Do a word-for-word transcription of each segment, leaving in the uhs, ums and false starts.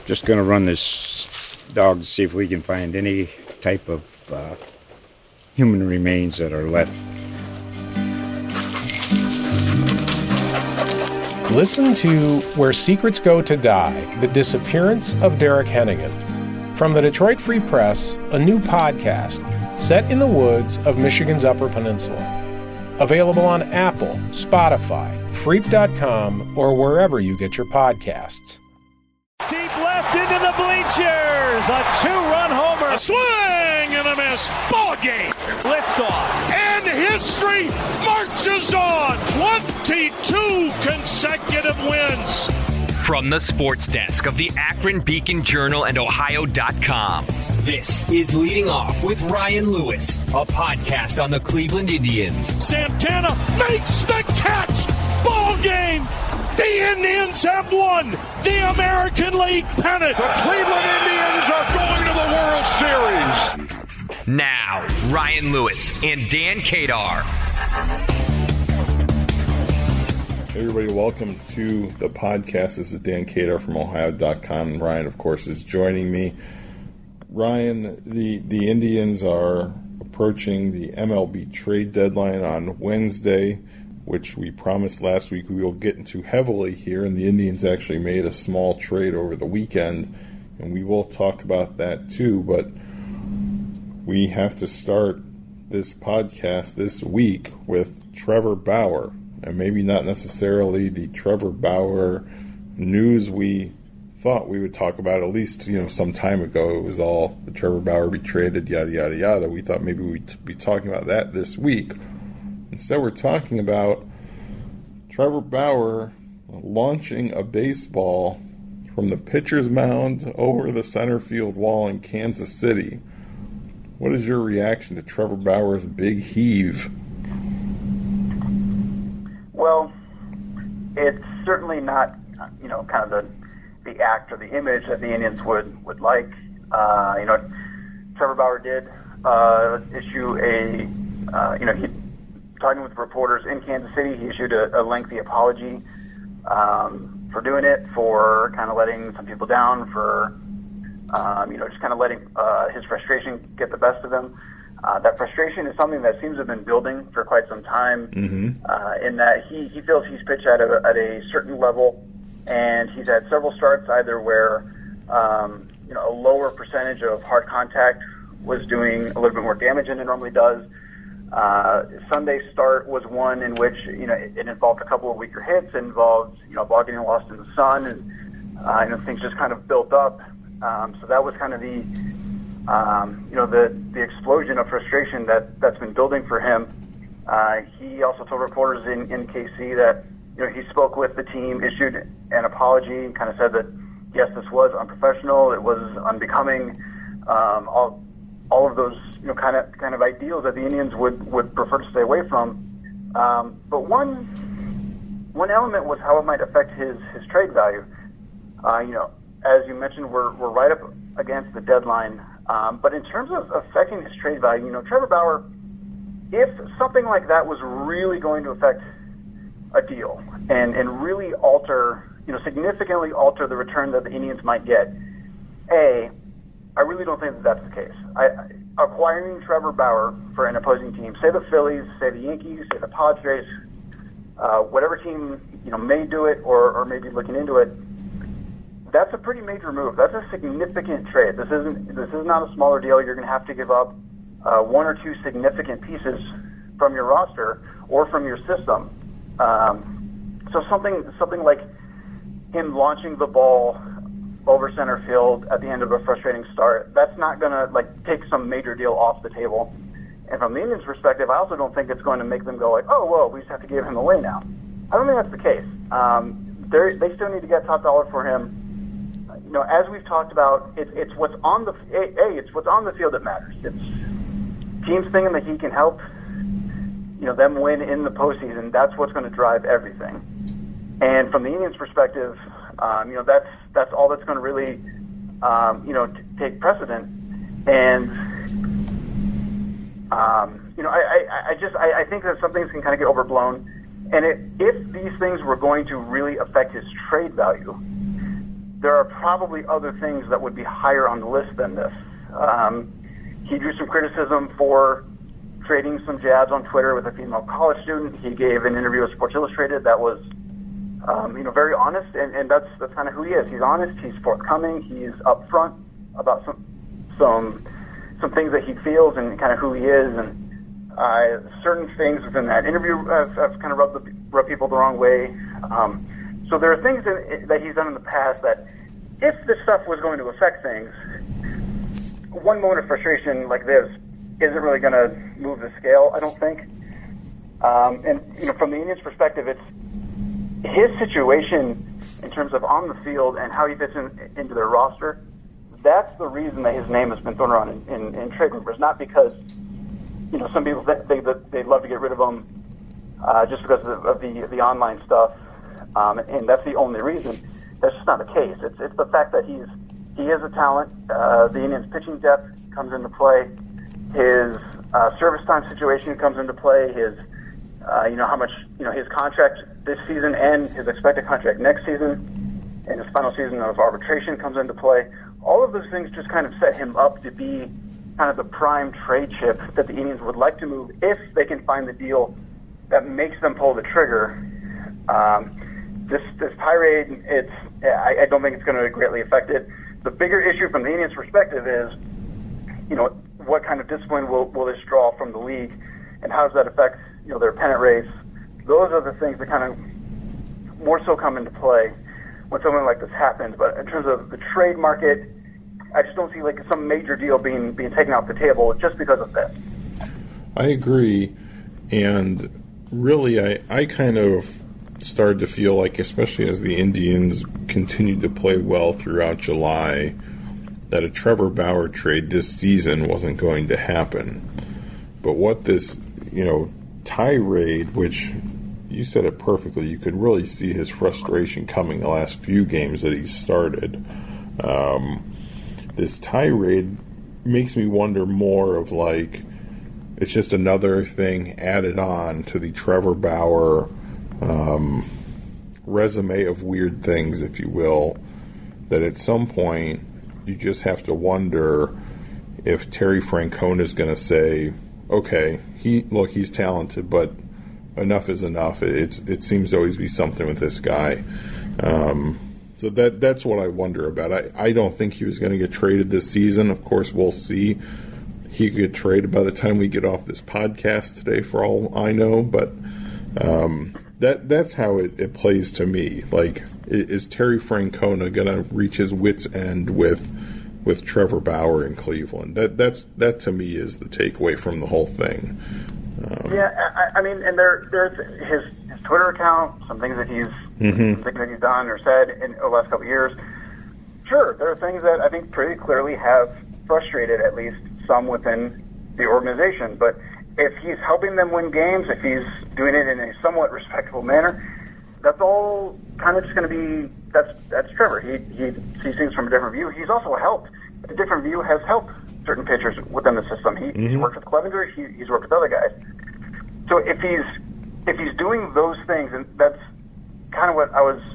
just going to run this dog to see if we can find any type of uh, human remains that are left. Listen to Where Secrets Go to Die, The Disappearance of Derek Hennigan. From the Detroit Free Press, a new podcast set in the woods of Michigan's Upper Peninsula. Available on Apple, Spotify, Freep dot com, or wherever you get your podcasts. Deep left into the bleachers. A two-run homer. A swing and a miss. Ball game. Liftoff. And history marches on. twenty-two consecutive wins. From the sports desk of the Akron Beacon Journal and Ohio dot com, this is Leading Off with Ryan Lewis, a podcast on the Cleveland Indians. Santana makes the catch. Ball game. The Indians have won the American League pennant. The Cleveland Indians are going to the World Series. Now, Ryan Lewis and Dan Kadar. Hey everybody, welcome to the podcast. This is Dan Kadar from Ohio dot com, and Ryan, of course, is joining me. Ryan, the, the Indians are approaching the M L B trade deadline on Wednesday, which we promised last week we will get into heavily here, and the Indians actually made a small trade over the weekend, and we will talk about that too, but we have to start this podcast this week with Trevor Bauer. And maybe not necessarily the Trevor Bauer news we thought we would talk about, at least, you know, some time ago. It was all the Trevor Bauer be traded, yada, yada, yada. We thought maybe we'd be talking about that this week. Instead, we're talking about Trevor Bauer launching a baseball from the pitcher's mound over the center field wall in Kansas City. What is your reaction to Trevor Bauer's big heave? Well, it's certainly not, you know, kind of the the act or the image that the Indians would would like. Uh, you know, Trevor Bauer did uh, issue a, uh, you know, he talking with reporters in Kansas City. He issued a, a lengthy apology um, for doing it, for kind of letting some people down, for um, you know, just kind of letting uh, his frustration get the best of him. Uh, that frustration is something that seems to have been building for quite some time, mm-hmm. uh, in that he, he feels he's pitched at a, at a certain level, and he's had several starts either where um, you know, a lower percentage of hard contact was doing a little bit more damage than it normally does. Uh, Sunday's start was one in which, you know, it, it involved a couple of weaker hits, it involved, you know, ball getting lost in the sun, and uh, you know, things just kind of built up. Um, so that was kind of the Um, you know, the, the explosion of frustration that, that's been building for him. Uh, he also told reporters in, in K C that, you know, he spoke with the team, issued an apology, and kind of said that, yes, this was unprofessional, it was unbecoming, um, all all of those, you know, kind of kind of ideals that the Indians would, would prefer to stay away from. Um, but one one element was how it might affect his, his trade value. Uh, you know, as you mentioned, we're we're right up against the deadline. Um, but in terms of affecting his trade value, you know, Trevor Bauer, if something like that was really going to affect a deal and, and really alter, you know, significantly alter the return that the Indians might get, A, I really don't think that that's the case. I, acquiring Trevor Bauer for an opposing team, say the Phillies, say the Yankees, say the Padres, uh, whatever team, you know, may do it or, or may be looking into it, that's a pretty major move. That's a significant trade. This isn't. This is not a smaller deal. You're going to have to give up uh, one or two significant pieces from your roster or from your system. Um, so something, something like him launching the ball over center field at the end of a frustrating start, that's not going to like take some major deal off the table. And from the Indians' perspective, I also don't think it's going to make them go like, oh, well, we just have to give him away now. I don't think that's the case. Um, they still need to get top dollar for him. You know, as we've talked about, it's it's what's on the a, a it's what's on the field that matters. It's teams thinking that he can help, you know, them win in the postseason. That's what's going to drive everything. And from the Indians' perspective, um, you know, that's that's all that's going to really, um, you know, t- take precedent. And um, you know, I, I, I just I, I think that some things can kind of get overblown. And it, if these things were going to really affect his trade value, there are probably other things that would be higher on the list than this. Um, he drew some criticism for trading some jabs on Twitter with a female college student. He gave an interview with Sports Illustrated that was, um, you know, very honest, and, and that's that's kind of who he is. He's honest. He's forthcoming. He's upfront about some some some things that he feels and kind of who he is. And uh, certain things within that interview have, have kind of rubbed the, rubbed people the wrong way. Um, so there are things that, that he's done in the past that, if this stuff was going to affect things, one moment of frustration like this isn't really going to move the scale, I don't think. Um, and, you know, from the Indians' perspective, it's his situation in terms of on the field and how he fits in, into their roster. That's the reason that his name has been thrown around in, in, in trade rumors, not because, you know, some people think that they'd love to get rid of him uh, just because of, of the the online stuff, um, and that's the only reason. That's just not the case. It's it's the fact that he's he is a talent. Uh, the Indians' pitching depth comes into play. His uh, service time situation comes into play. His uh, you know how much you know his contract this season and his expected contract next season, and his final season of arbitration comes into play. All of those things just kind of set him up to be kind of the prime trade chip that the Indians would like to move if they can find the deal that makes them pull the trigger. Um, this this tirade, it's I, I don't think it's going to greatly affect it. The bigger issue from the Indians' perspective is, you know, what kind of discipline will, will this draw from the league, and how does that affect, you know, their pennant race? Those are the things that kind of more so come into play when something like this happens. But in terms of the trade market, I just don't see like some major deal being being taken off the table just because of this. I agree, and really, I, I kind of started to feel like, especially as the Indians continued to play well throughout July, that a Trevor Bauer trade this season wasn't going to happen. But what this, you know, tirade, which you said it perfectly, you could really see his frustration coming the last few games that he started. Um, this tirade makes me wonder more of like, it's just another thing added on to the Trevor Bauer um, resume of weird things, if you will, that at some point you just have to wonder if Terry Francona is going to say, okay, he look, he's talented, but enough is enough. It's it seems to always be something with this guy. Um, so that that's what I wonder about. I, I don't think he was going to get traded this season. Of course, we'll see. He could get traded by the time we get off this podcast today, for all I know. But um, that that's how it, it plays to me. Like, is Terry Francona going to reach his wit's end with with Trevor Bauer in Cleveland? That that's that to me is the takeaway from the whole thing. Um, yeah, I, I mean, and there there's his his Twitter account, some things that he's mm-hmm. some things that he's done or said in the last couple of years. Sure, there are things that I think pretty clearly have frustrated at least some within the organization. But if he's helping them win games, if he's doing it in a somewhat respectable manner, that's all kind of just going to be, that's that's Trevor. He he sees things from a different view. He's also helped. A different view has helped certain pitchers within the system. He, mm-hmm. He's worked with Clevenger. He, he's worked with other guys. So if he's if he's doing those things, and that's kind of what I was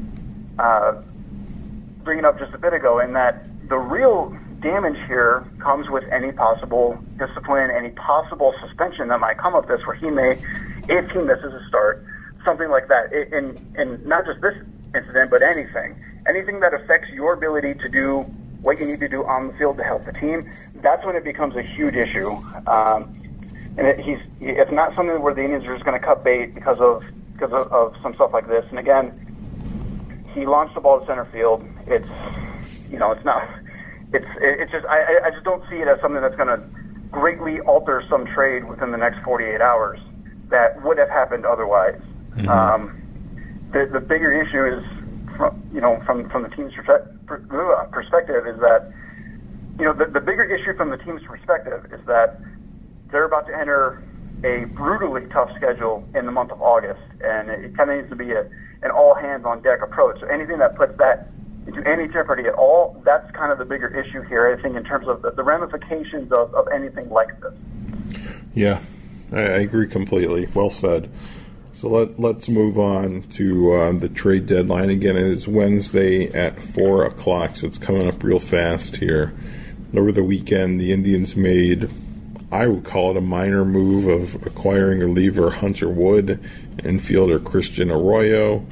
uh, bringing up just a bit ago, in that the real damage here comes with any possible discipline, any possible suspension that might come of this, where he may, if he misses a start, something like that. In, in not just this incident, but anything. Anything that affects your ability to do what you need to do on the field to help the team, that's when it becomes a huge issue. Um, and it, he's it's not something where the Indians are just going to cut bait because of because of, of some stuff like this. And again, he launched the ball to center field. It's, you know, it's not... It's it's just I I just don't see it as something that's going to greatly alter some trade within the next forty-eight hours that would have happened otherwise. Mm-hmm. Um, the the bigger issue is, from, you know, from from the team's perspective is that, you know, the the bigger issue from the team's perspective is that they're about to enter a brutally tough schedule in the month of August, and it kind of needs to be a an all hands on deck approach. So anything that puts that into any jeopardy at all, that's kind of the bigger issue here, I think, in terms of the, the ramifications of, of anything like this. Yeah, I, I agree completely. Well said. So let, let's move on to uh, the trade deadline. Again, it is Wednesday at four o'clock, so it's coming up real fast here. Over the weekend, the Indians made, I would call it a minor move of acquiring reliever Hunter Wood, infielder Christian Arroyo.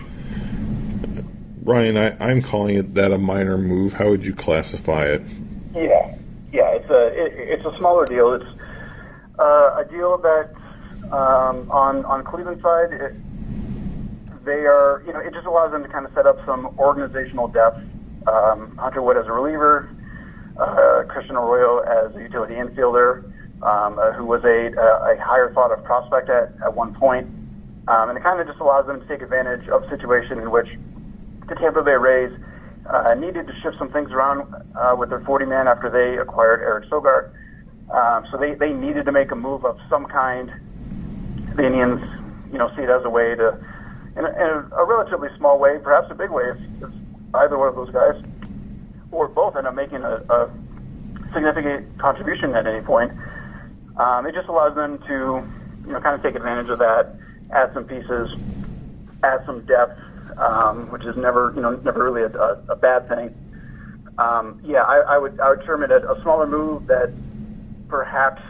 Ryan, I, I'm calling it that a minor move. How would you classify it? Yeah, yeah, it's a it, it's a smaller deal. It's uh, a deal that um, on on Cleveland side, it, they are you know it just allows them to kind of set up some organizational depth. Um, Hunter Wood as a reliever, uh, Christian Arroyo as a utility infielder, um, uh, who was a a higher thought of prospect at at one point, um, and it kind of just allows them to take advantage of a situation in which the Tampa Bay Rays uh, needed to shift some things around uh, with their forty man after they acquired Eric Sogard. Um, so they, they needed to make a move of some kind. The Indians, you know, see it as a way to, in a, in a relatively small way, perhaps a big way, if, if either one of those guys or both end up making a, a significant contribution at any point. Um, it just allows them to, you know, kind of take advantage of that, add some pieces, add some depth. Um, which is never, you know, never really a, a, a bad thing. Um, yeah, I, I would, I would term it a, a smaller move that perhaps,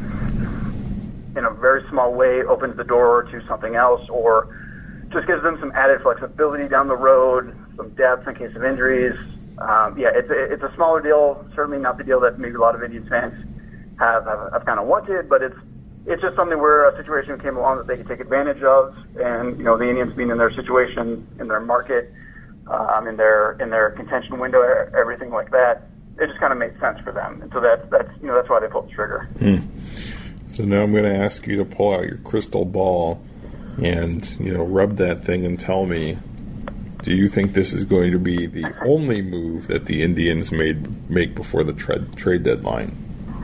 in a very small way, opens the door to something else, or just gives them some added flexibility down the road, some depth in case of injuries. Um, yeah, it's a, it's a smaller deal. Certainly not the deal that maybe a lot of Indians fans have have, have kind of wanted, but it's. It's just something where a situation came along that they could take advantage of, and you know the Indians being in their situation, in their market, um, in their in their contention window, everything like that, it just kind of made sense for them, and so that's that's you know that's why they pulled the trigger. Mm. So now I'm going to ask you to pull out your crystal ball, and you know rub that thing and tell me, do you think this is going to be the only move that the Indians made make before the tra- trade deadline?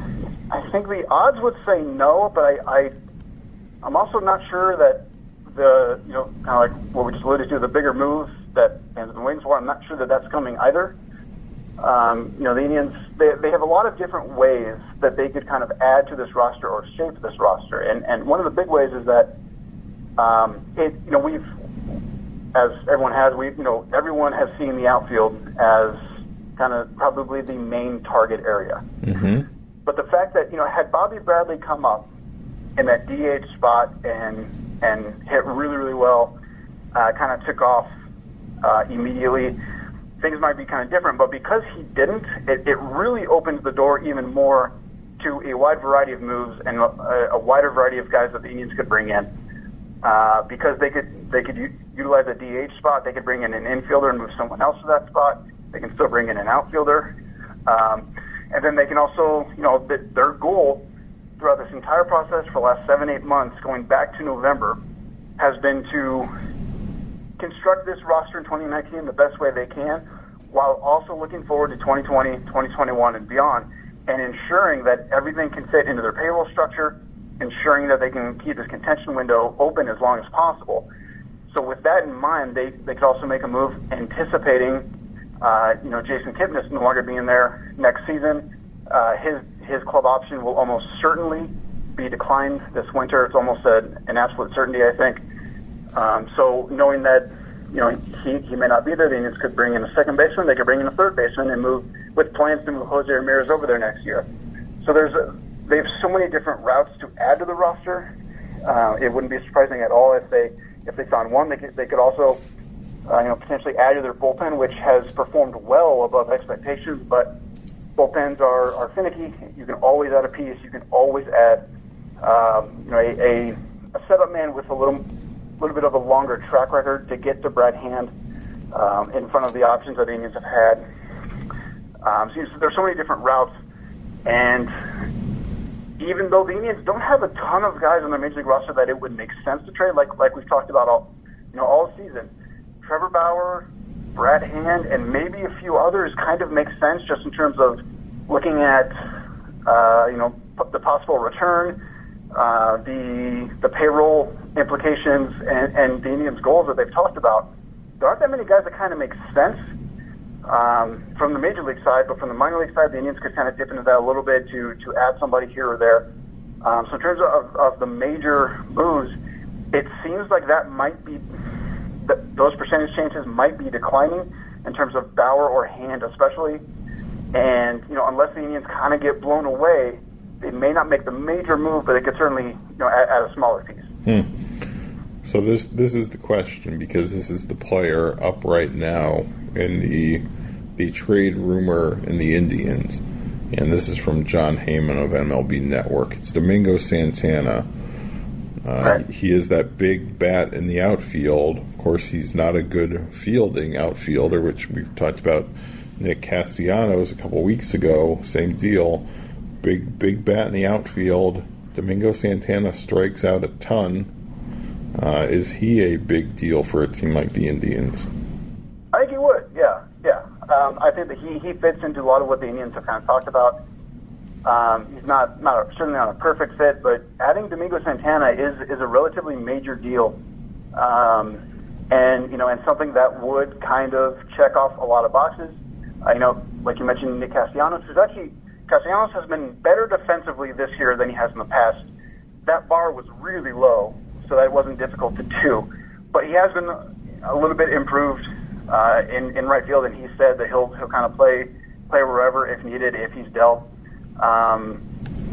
I think the odds would say no, but I, I, I'm also not sure that the, you know, kind of like what we just alluded to, the bigger move that fans have been waiting for, I'm not sure that that's coming either. Um, you know, the Indians, they, they have a lot of different ways that they could kind of add to this roster or shape this roster. And, and one of the big ways is that, um, it, you know, we've, as everyone has, we, you know, everyone has seen the outfield as kind of probably the main target area. Mm-hmm. But the fact that, you know, had Bobby Bradley come up in that D H spot and and hit really, really well, uh, kind of took off uh, immediately, things might be kind of different. But because he didn't, it, it really opens the door even more to a wide variety of moves and a, a wider variety of guys that the Indians could bring in. Uh, because they could they could u- utilize a D H spot, they could bring in an infielder and move someone else to that spot. They can still bring in an outfielder. Um, And then they can also, you know, the, their goal throughout this entire process for the last seven, eight months, going back to November, has been to construct this roster in twenty nineteen the best way they can, while also looking forward to twenty twenty, twenty twenty-one, and beyond, and ensuring that everything can fit into their payroll structure, ensuring that they can keep this contention window open as long as possible. So with that in mind, they, they could also make a move anticipating Uh, you know, Jason Kipnis no longer being there next season. Uh, his his club option will almost certainly be declined this winter. It's almost a, an absolute certainty, I think. Um, so knowing that, you know, he, he may not be there, the Indians could bring in a second baseman, they could bring in a third baseman and move, with plans to move Jose Ramirez over there next year. So there's a, they have so many different routes to add to the roster. Uh, it wouldn't be surprising at all if they if they found one. They could, they could also Uh, you know, potentially add to their bullpen, which has performed well above expectations, but bullpens are, are finicky. You can always add a piece. You can always add, um, you know, a, a, a setup man with a little, little bit of a longer track record to get to Brad Hand um, in front of the options that the Indians have had. Um, so there's so many different routes, and even though the Indians don't have a ton of guys on their major league roster that it would make sense to trade, like like we've talked about all, you know, all season. Trevor Bauer, Brad Hand, and maybe a few others kind of make sense just in terms of looking at, uh, you know, p- the possible return, uh, the the payroll implications, and, and the Indians' goals that they've talked about. There aren't that many guys that kind of make sense um, from the major league side, but from the minor league side, the Indians could kind of dip into that a little bit to to add somebody here or there. Um, so in terms of, of the major moves, it seems like that might be, th- those percentage chances might be declining in terms of Bauer or Hand especially. And, you know, unless the Indians kind of get blown away, they may not make the major move, but they could certainly, you know, add, add a smaller piece. Hmm. So this this is the question, because this is the player up right now in the the trade rumor in the Indians, and this is from John Heyman of M L B Network. It's Domingo Santana. Uh, right. He is that big bat in the outfield. Of course, he's not a good fielding outfielder, which we've talked about. Nick Castellanos a couple weeks ago, same deal. Big big bat in the outfield. Domingo Santana strikes out a ton. Uh, is he a big deal for a team like the Indians? I think he would, yeah, yeah. Um, I think that he, he fits into a lot of what the Indians have kind of talked about. Um, he's not, not a, certainly not a perfect fit, but adding Domingo Santana is is a relatively major deal, um, and you know, and something that would kind of check off a lot of boxes. Uh, you know, like you mentioned, Nick Castellanos, who's actually Castellanos has been better defensively this year than he has in the past. That bar was really low, so that wasn't difficult to do. But he has been a little bit improved uh, in in right field, and he said that he'll he'll kind of play play wherever if needed, if he's dealt. Um,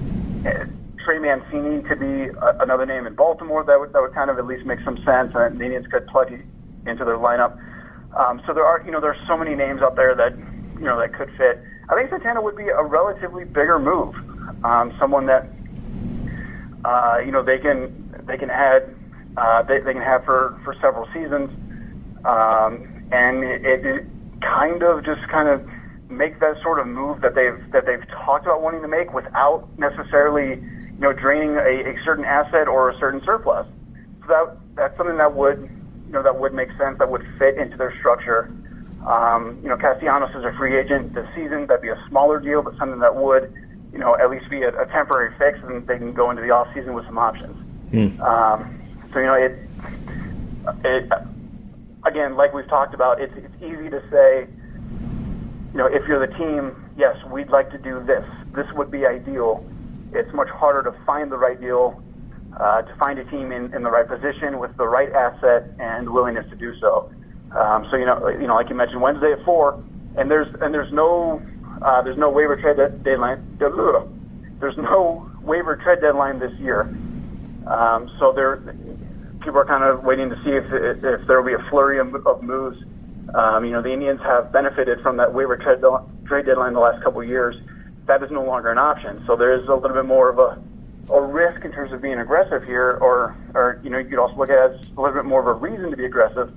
Trey Mancini could be a, another name in Baltimore that would that would kind of at least make some sense, and the Indians could plug into their lineup. Um, so there are you know there are so many names out there that you know that could fit. I think Santana would be a relatively bigger move, um, someone that uh, you know they can they can add uh, they, they can have for, for several seasons, um, and it, it kind of just kind of make that sort of move that they've that they've talked about wanting to make without necessarily you know draining a, a certain asset or a certain surplus. So that that's something that would you know that would make sense, that would fit into their structure. Um, you know, Castellanos is a free agent this season. That'd be a smaller deal, but something that would, you know, at least be a, a temporary fix, and they can go into the off season with some options. Mm. Um, so you know, it, it again, like we've talked about, it's it's easy to say, you know, if you're the team, yes, we'd like to do this. This would be ideal. It's much harder to find the right deal, uh, to find a team in, in the right position with the right asset and willingness to do so. Um, so you know, you know, like you mentioned, Wednesday at four, and there's and there's no uh, there's no waiver trade deadline. There's no waiver trade deadline this year. Um, so there, people are kind of waiting to see if if there will be a flurry of, of moves. Um, you know, the Indians have benefited from that waiver trade trade deadline the last couple of years. That is no longer an option. So there is a little bit more of a a risk in terms of being aggressive here, or or you know, you could also look at it as a little bit more of a reason to be aggressive.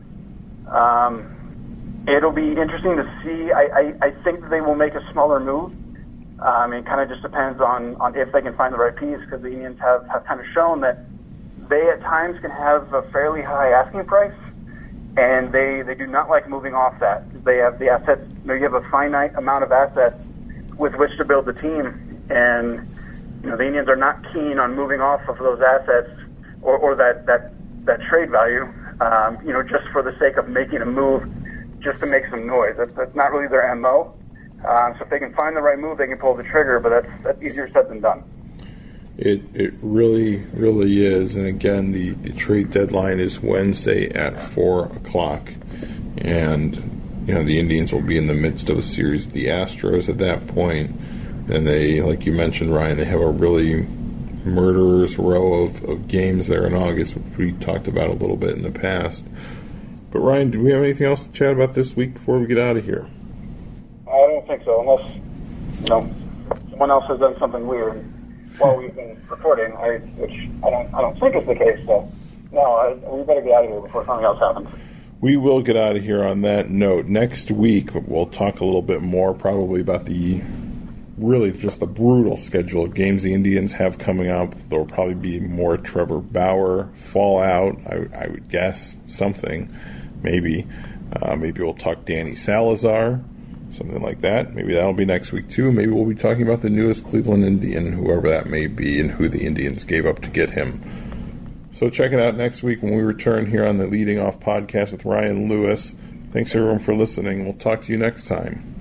Um, it'll be interesting to see. I, I, I think that they will make a smaller move. Um, it kind of just depends on, on if they can find the right piece, because the Indians have, have kind of shown that they at times can have a fairly high asking price, and they, they do not like moving off that. They have the assets, you know, you have a finite amount of assets with which to build the team, and you know, the Indians are not keen on moving off of those assets or, or that, that, that trade value. Um, you know, just for the sake of making a move, just to make some noise. That's, that's not really their M O. Um, so if they can find the right move, they can pull the trigger, but that's that's easier said than done. It it really, really is. And again, the, the trade deadline is Wednesday at four o'clock. And, you know, the Indians will be in the midst of a series of the Astros at that point. And they, like you mentioned, Ryan, they have a really murderer's row of, of games there in August, which we talked about a little bit in the past. But Ryan, do we have anything else to chat about this week before we get out of here? I don't think so, unless you know someone else has done something weird while we've been recording, I, which I don't I don't think is the case. So no, I, we better get out of here before something else happens. We will get out of here on that note. Next week, we'll talk a little bit more probably about the really just the brutal schedule of games the Indians have coming up. There will probably be more Trevor Bauer fallout, I, I would guess, something, maybe. Uh, maybe we'll talk Danny Salazar, something like that. Maybe that'll be next week, too. Maybe we'll be talking about the newest Cleveland Indian, whoever that may be, and who the Indians gave up to get him. So check it out next week when we return here on the Leading Off podcast with Ryan Lewis. Thanks, everyone, for listening. We'll talk to you next time.